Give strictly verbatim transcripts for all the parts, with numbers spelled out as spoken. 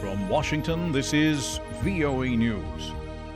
From Washington, this is V O A News.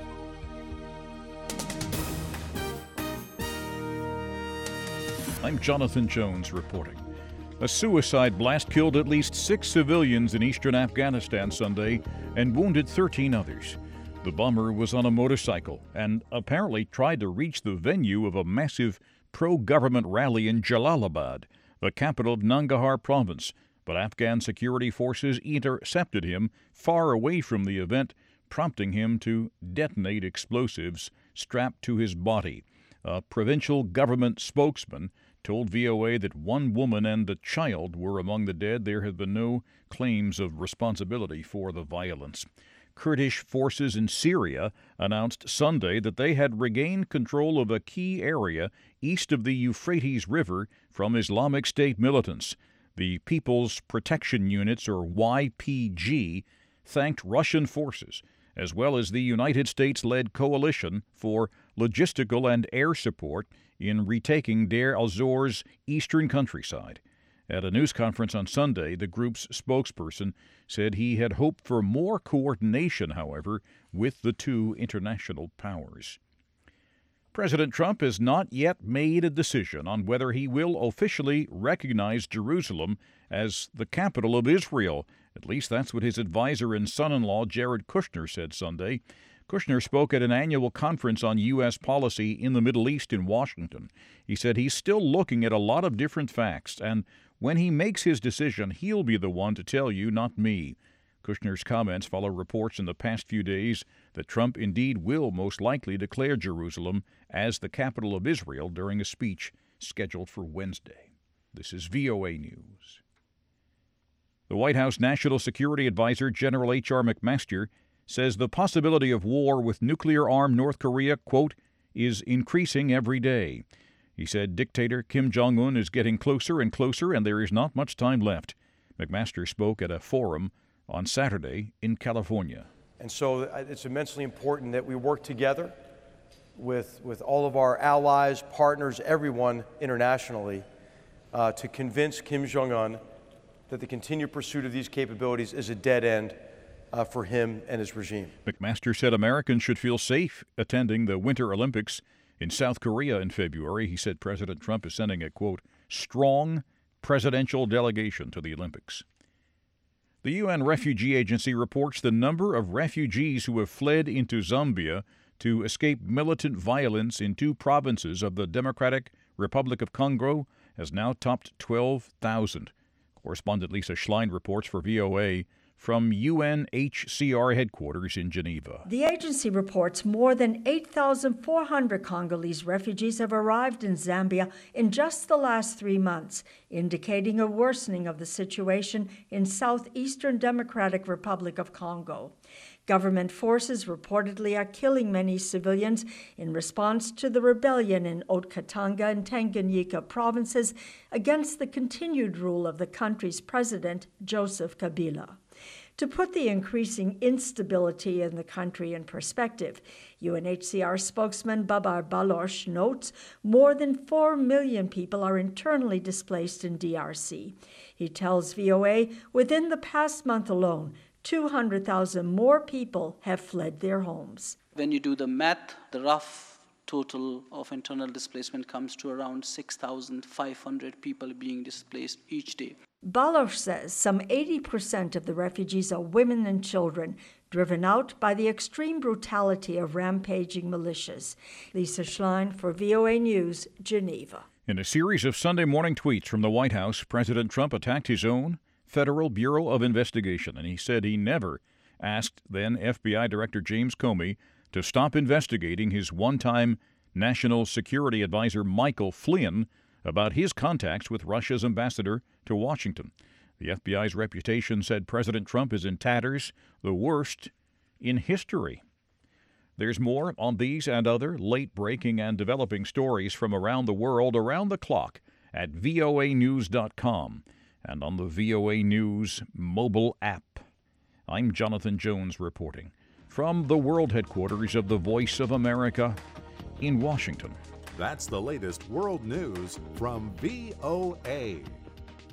I'm Jonathan Jones reporting. A suicide blast killed at least six civilians in eastern Afghanistan Sunday and wounded thirteen others. The bomber was on a motorcycle and apparently tried to reach the venue of a massive pro-government rally in Jalalabad, the capital of Nangarhar province, but Afghan security forces intercepted him far away from the event, prompting him to detonate explosives strapped to his body. A provincial government spokesman told V O A that one woman and a child were among the dead. There have been no claims of responsibility for the violence. Kurdish forces in Syria announced Sunday that they had regained control of a key area east of the Euphrates River from Islamic State militants. The People's Protection Units, or Y P G, thanked Russian forces, as well as the United States-led coalition, for logistical and air support in retaking Deir al-Zor's eastern countryside. At a news conference on Sunday, the group's spokesperson said he had hoped for more coordination, however, with the two international powers. President Trump has not yet made a decision on whether he will officially recognize Jerusalem as the capital of Israel. At least that's what his advisor and son-in-law Jared Kushner said Sunday. Kushner spoke at an annual conference on U S policy in the Middle East in Washington. He said he's still looking at a lot of different facts, and when he makes his decision, he'll be the one to tell you, not me. Kushner's comments follow reports in the past few days that Trump indeed will most likely declare Jerusalem as the capital of Israel during a speech scheduled for Wednesday. This is V O A News. The White House National Security Advisor General H R McMaster says the possibility of war with nuclear-armed North Korea, quote, is increasing every day. He said dictator Kim Jong-un is getting closer and closer and there is not much time left. McMaster spoke at a forum on Saturday in California. And so it's immensely important that we work together with, with all of our allies, partners, everyone internationally, uh, to convince Kim Jong-un that the continued pursuit of these capabilities is a dead end uh, for him and his regime. McMaster said Americans should feel safe attending the Winter Olympics in South Korea in February. He said President Trump is sending a, quote, strong presidential delegation to the Olympics. The U N Refugee Agency reports the number of refugees who have fled into Zambia to escape militant violence in two provinces of the Democratic Republic of Congo has now topped twelve thousand. Correspondent Lisa Schlein reports for V O A from U N H C R headquarters in Geneva. The agency reports more than eight thousand four hundred Congolese refugees have arrived in Zambia in just the last three months, indicating a worsening of the situation in southeastern Democratic Republic of Congo. Government forces reportedly are killing many civilians in response to the rebellion in Haut-Katanga and Tanganyika provinces against the continued rule of the country's president, Joseph Kabila. To put the increasing instability in the country in perspective, U N H C R spokesman Babar Baloch notes more than four million people are internally displaced in D R C. He tells V O A within the past month alone, two hundred thousand more people have fled their homes. When you do the math, the rough total of internal displacement comes to around six thousand five hundred people being displaced each day. Baloch says some eighty percent of the refugees are women and children, driven out by the extreme brutality of rampaging militias. Lisa Schlein for V O A News, Geneva. In a series of Sunday morning tweets from the White House, President Trump attacked his own Federal Bureau of Investigation, and he said he never asked then F B I Director James Comey to stop investigating his one-time National Security Advisor Michael Flynn about his contacts with Russia's ambassador to Washington. The F B I's reputation, said President Trump, is in tatters, the worst in history. There's more on these and other late-breaking and developing stories from around the world around the clock at V O A news dot com and on the V O A News mobile app. I'm Jonathan Jones reporting from the world headquarters of the Voice of America in Washington. That's the latest world news from V O A.